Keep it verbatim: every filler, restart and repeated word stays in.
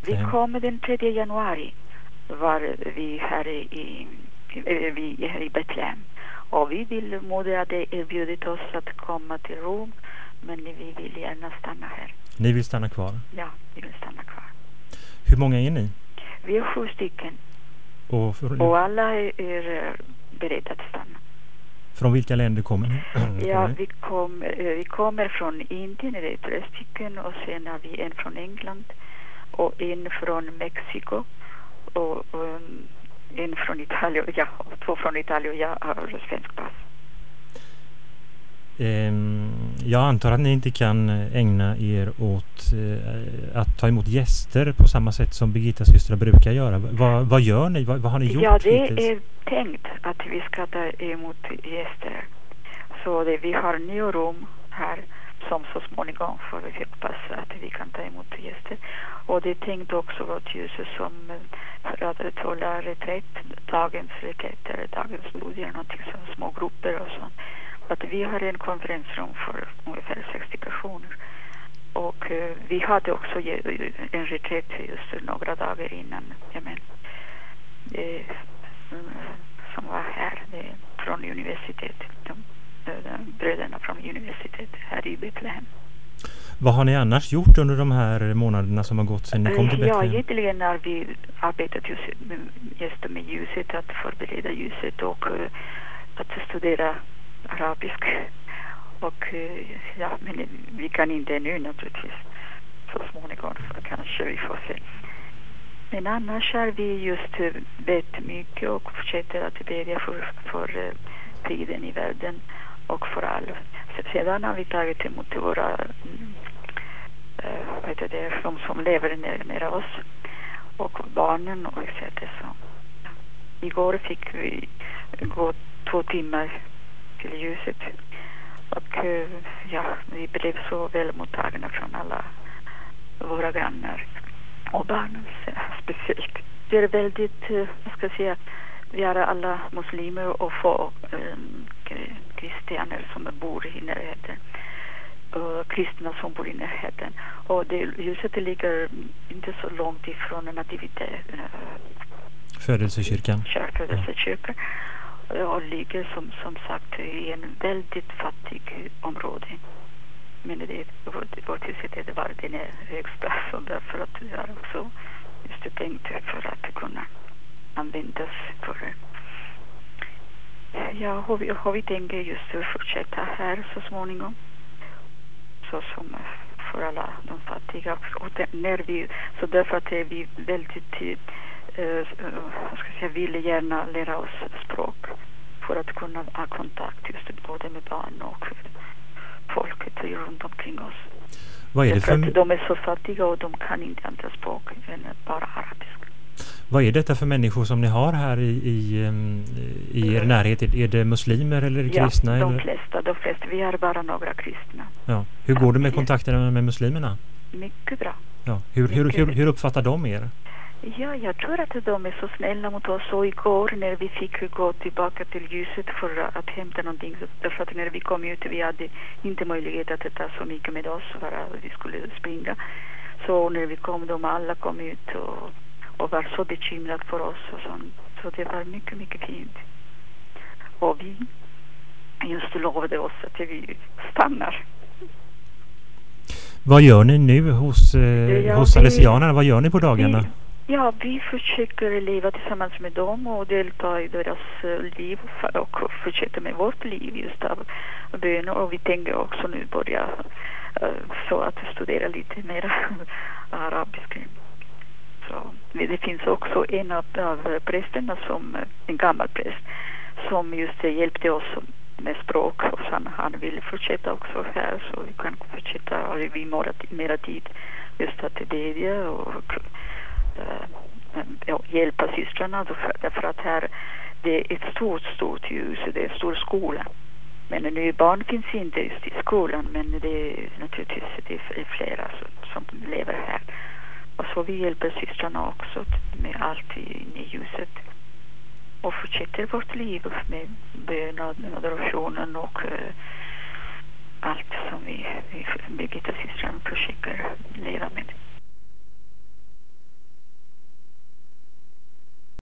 Vi kom den tredje januari var vi här i, i, vi här i Betlehem. Och vi vill, moder hade erbjudit oss att komma till Rom, men vi vill gärna stanna här. Ni vill stanna kvar? Ja, vi vill stanna kvar. Hur många är ni? Vi är sju stycken. Och, för, och alla är, är beredda att stanna. Från vilka länder kommer ni? Ja, vi, kom, vi kommer från Indien, det är tre stycken, och sen har vi en från England och en från Mexiko och, och en från Italien, ja, två från Italien och jag har svensk pass. Jag antar att ni inte kan ägna er åt att ta emot gäster på samma sätt som Birgittas systrar brukar göra. Vad, vad gör ni? Vad, vad har ni gjort Ja, det hittills? är tänkt att vi ska ta emot gäster. Så det, vi har ny rum här som så småningom får vi hoppas att vi kan ta emot gäster. Och det är tänkt också vårt ljus som för att hålla reträtt, dagens reträtt eller dagens studier, någonting som små grupper och sånt. Att vi har en konferensrum för ungefär sextio personer. Och uh, vi hade också en reträtt just några dagar innan. Jag men, det, som var här det, från universitetet. De, de, de bröderna från universitetet här i Betlehem. Vad har ni annars gjort under de här månaderna som har gått sedan ni kom till Betlehem? Ja, egentligen har vi arbetat just med, just med ljuset, att förbereda ljuset och uh, att studera arabisk. Och ja, men vi kan inte nu naturligtvis. Så småningom kanske vi får se. Men annars har vi just bett mycket och fortsätter att bedja för, för friden i världen och för alla. Sedan har vi tagit emot våra äh, vet det, de som lever nära oss och barnen och et cetera. Så, ja. Igår fick vi gå två timmar till ljuset. Och ja, vi blev så väl mottagna från alla våra grannar och barnen speciellt. Det är väldigt, vad ska jag säga, vi har alla muslimer och få um, kristianer som bor i närheten. Och kristna som bor i närheten. Och det, ljuset ligger inte så långt ifrån nativitet. Uh, Födelsekyrkan. Födelsekyrkan. Och ligger som, som sagt i en väldigt fattig område. Men det vårt huset det var den högsta, så därför att det är också just tänkt för att kunna användas för ja, har vi, har vi tänkt just att fortsätta här så småningom. Så som för alla de fattiga. Och när vi, så därför att vi väldigt Uh, jag ska säga, vill gärna lära oss språk för att kunna ha kontakt just både med barn och folket runt omkring oss. Vad är det för... De är så fattiga och de kan inte andra språk än bara arabiska. Vad är detta för människor som ni har här i, i, i er närhet? Är det muslimer eller är det kristna? Ja, de eller? flesta, de flesta. Vi har bara några kristna. Ja. Hur går det med kontakterna med muslimerna? Mycket bra. Ja. Hur, Mycket hur, hur, hur uppfattar de er? Ja, jag tror att de är så snälla mot oss. Och igår när vi fick gå tillbaka till ljuset för att hämta någonting. Därför att när vi kom ut, vi hade inte möjlighet att ta så mycket med oss för att vi skulle springa. Så när vi kom, de alla kom ut och, och var så bekymrade för oss. Och sånt. Så det var mycket, mycket fint. Och vi just lovade oss att vi stannar. Vad gör ni nu hos, eh, ja, hos salesianerna? Vad gör ni på dagarna? Vi, Ja, vi försöker leva tillsammans med dem och delta i deras liv och fortsätta med vårt liv just av böner. Och vi tänker också nu börja uh, så att studera lite mer arabiska. Så det finns också en av, av prästerna, som en gammal präst, som just hjälpte oss med språk, och han, han vill fortsätta också här, så vi kan fortsätta och vi mera, mera tid just att bedja och uh, hjälpa systrarna, därför att här det är ett stort, stort hus, det är en stor skola. Men nu barn finns inte just i skolan, men det är naturligtvis det är flera som, som lever här. Och så vi hjälper systrarna också med allt i, i huset. Och fortsätter vårt liv med bön och adorationen och uh, allt som vi, vi Birgitta systrarna försöker leva med.